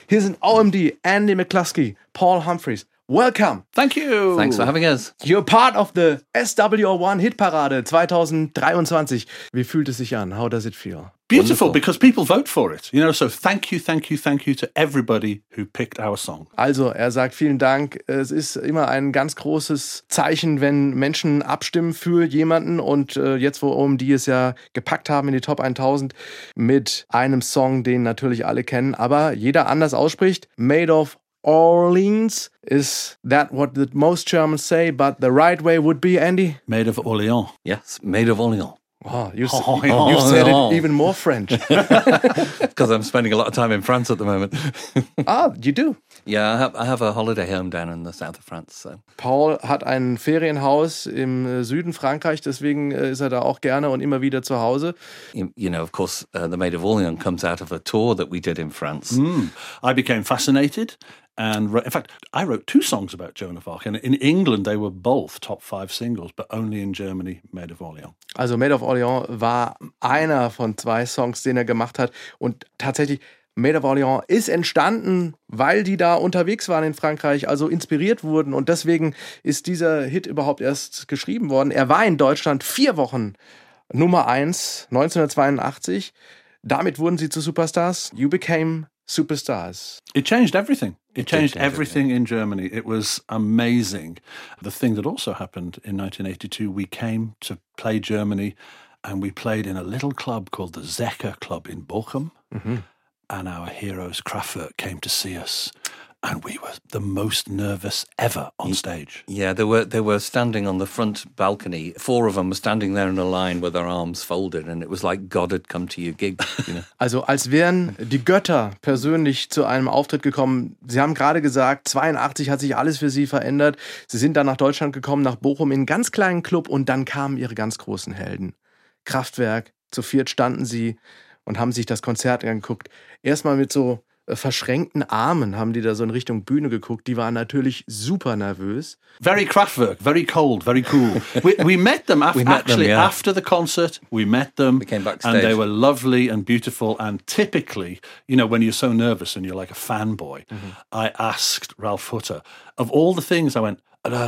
Hier sind OMD, Andy McCluskey, Paul Humphreys. Welcome. Thank you. Thanks for having us. You're part of the SWO1 Hitparade 2023. Wie fühlt es sich an? How does it feel? Beautiful, because people vote for it. So thank you to everybody who picked our song. Also, er sagt vielen Dank. Es ist immer ein ganz großes Zeichen, wenn Menschen abstimmen für jemanden. Und jetzt, wo OMD es ja gepackt haben in die Top 1000 mit einem Song, den natürlich alle kennen, aber jeder anders ausspricht. Made of Orleans. Is that what the most Germans say? But the right way would be, Andy? Made of Orléans. Yes, made of Orléans. Oh, you've said it even more French. Because I'm spending a lot of time in France at the moment. You do? Yeah, I have a holiday home down in the south of France. So. Paul hat ein Ferienhaus im Süden Frankreich, deswegen ist er da auch gerne und immer wieder zu Hause. You know, of course, the Maid of Orléans comes out of a tour that we did in France. I became fascinated. And in fact, I wrote 2 songs about Joan of Arc. And in England, they were both top 5 singles, but only in Germany, Maid of Orléans. Also Maid of Orléans war einer von 2 Songs, den er gemacht hat. Und tatsächlich, Maid of Orléans ist entstanden, weil die da unterwegs waren in Frankreich, also inspiriert wurden. Und deswegen ist dieser Hit überhaupt erst geschrieben worden. Er war in Deutschland 4 Wochen Nummer 1, 1982. Damit wurden sie zu Superstars. You became superstars. It changed everything. It changed everything in Germany. It was amazing. The thing that also happened in 1982, we came to play Germany and we played in a little club called the Zecker Club in Bochum. And our heroes, Kraftwerk, came to see us. And we were the most nervous ever on stage. Yeah, they were standing on the front balcony. 4 of them were standing there in a line with their arms folded, and it was like God had come to your gig. You know? Also als wären die Götter persönlich zu einem Auftritt gekommen. Sie haben gerade gesagt, 82 hat sich alles für sie verändert. Sie sind dann nach Deutschland gekommen, nach Bochum, in einen ganz kleinen Club, und dann kamen ihre ganz großen Helden. Kraftwerk, zu 4 standen sie und haben sich das Konzert angeguckt. Erstmal mit so verschränkten Armen haben die da so in Richtung Bühne geguckt. Die waren natürlich super nervös. Very Kraftwerk, very cold, very cool. We met them after the concert. We met them. We came backstage. And they were lovely and beautiful. And typically, when you're so nervous and you're like a fanboy, I asked Ralph Hutter, of all the things, I went,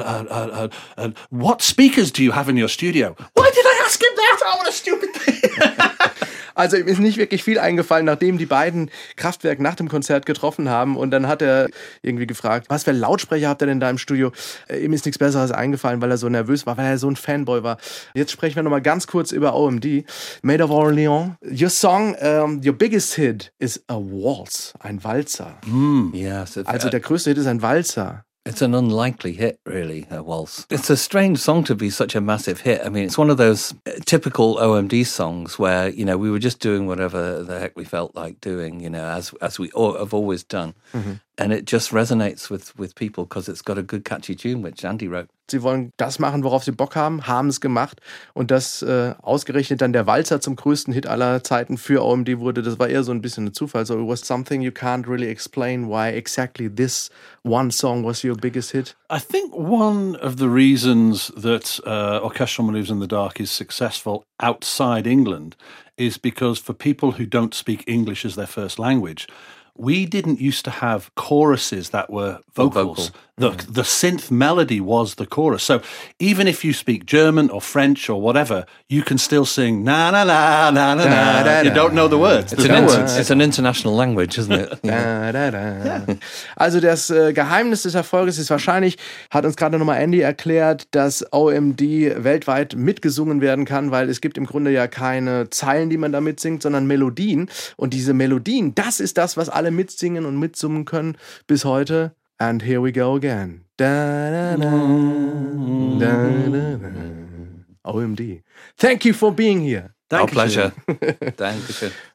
what speakers do you have in your studio? Why did I ask him that? Oh, what a stupid thing. Also ihm ist nicht wirklich viel eingefallen, nachdem die beiden Kraftwerk nach dem Konzert getroffen haben. Und dann hat er irgendwie gefragt, was für Lautsprecher habt ihr denn da im Studio? Ihm ist nichts Besseres eingefallen, weil er so nervös war, weil er so ein Fanboy war. Jetzt sprechen wir nochmal ganz kurz über OMD. Maid of Orléans. Your song, your biggest hit is a waltz, ein Walzer. Yes. Also der größte Hit ist ein Walzer. It's an unlikely hit, really, a waltz. It's a strange song to be such a massive hit. I mean, it's one of those typical OMD songs where, we were just doing whatever the heck we felt like doing, as we have always done. And it just resonates with people because it's got a good catchy tune, which Andy wrote. Sie wollen das machen, worauf sie Bock haben es gemacht. Und das ausgerechnet dann der Walzer zum größten Hit aller Zeiten für OMD wurde, das war eher so ein bisschen ein Zufall. So it was something you can't really explain why exactly this one song was your biggest hit. I think one of the reasons that Orchestral Manoeuvres in the Dark is successful outside England is because for people who don't speak English as their first language, we didn't used to have choruses that were vocals. The synth melody was the chorus. So even if you speak German or French or whatever, you can still sing na na na na na na. You don't know the words. It's an international language, isn't it? Also das Geheimnis des Erfolges ist wahrscheinlich, hat uns gerade nochmal Andy erklärt, dass OMD weltweit mitgesungen werden kann, weil es gibt im Grunde ja keine Zeilen, die man da mitsingt, sondern Melodien. Und diese Melodien, das ist das, was alle mitsingen und mitsummen können bis heute. And here we go again. Da, da, da, da, da, da. OMD. Thank you for being here. Our pleasure. Dankeschön.